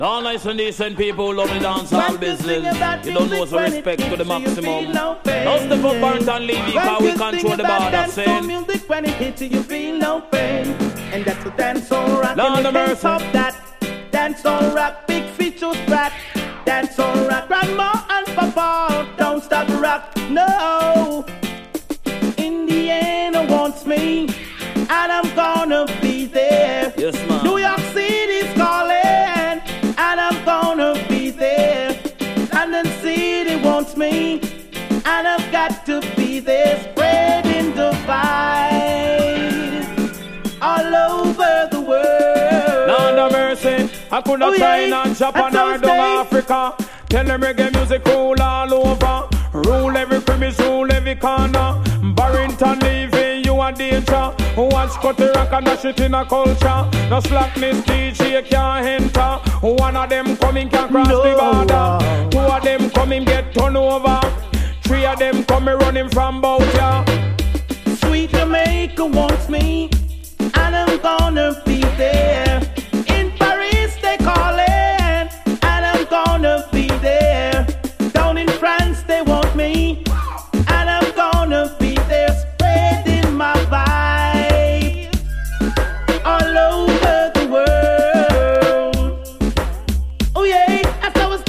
All nice and decent people who love the dancehall business. You don't know what's respect to the maximum. Don't step up Barrington Levy because we control the border. Saying music when it hits you, you feel no pain. And that's a dancehall rock. Lord of mercy. That dancehall rock, big features back. Dancehall rock, grandma and papa, don't stop rock, no. Indiana wants me, and I'm gonna be there. Yes, man. New York City's calling, and I'm gonna be there. London City wants me, and I've got to be there. Spreading the vibes all over the world. Lord of mercy, I could not China, Japan, or down Africa. Tell them reggae music rule all over. Rule every premise, rule every corner. Barrington Levy, you a danger. Watch cut the rock and dash it in a culture. No slackness, DJ can't enter. One of them coming can cross the border. Two of them coming get turned over. Three of them coming running from bout ya.